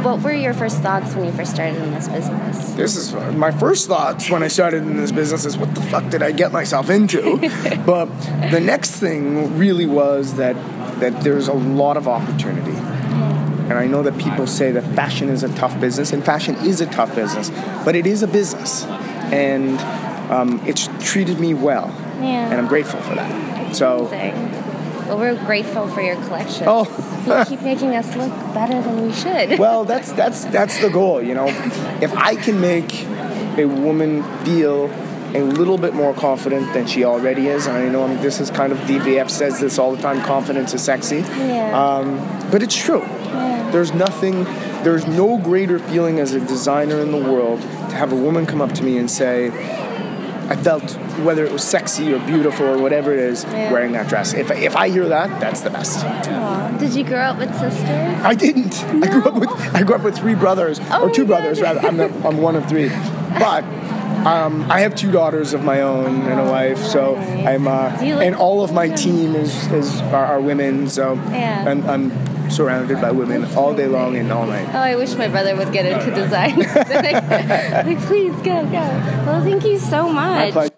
what were your first thoughts when you first started in this business? This is my first thoughts when I started in this business is, what the fuck did I get myself into? But the next thing really was that there's a lot of opportunity. And I know that people say that fashion is a tough business, and fashion is a tough business, but it is a business. And it's treated me well. Yeah. And I'm grateful for that. So. Amazing. Well, we're grateful for your collection. Oh. You keep making us look better than we should. Well, that's the goal, you know. If I can make a woman feel a little bit more confident than she already is, and I know this is kind of DVF says this all the time, confidence is sexy. Yeah. But it's true. Yeah. There's no greater feeling as a designer in the world to have a woman come up to me and say, I felt, whether it was sexy or beautiful or whatever it is, wearing that dress. If I hear that, that's the best. Aww. Did you grow up with sisters? I didn't. No. I grew up with three brothers, or two brothers rather. I'm one of three, but I have two daughters of my own and a wife. So I'm and all of my team are women. So I'm surrounded by women all day long and all night. Oh, I wish my brother would get into design. Like, please go. Well, thank you so much. My pleasure.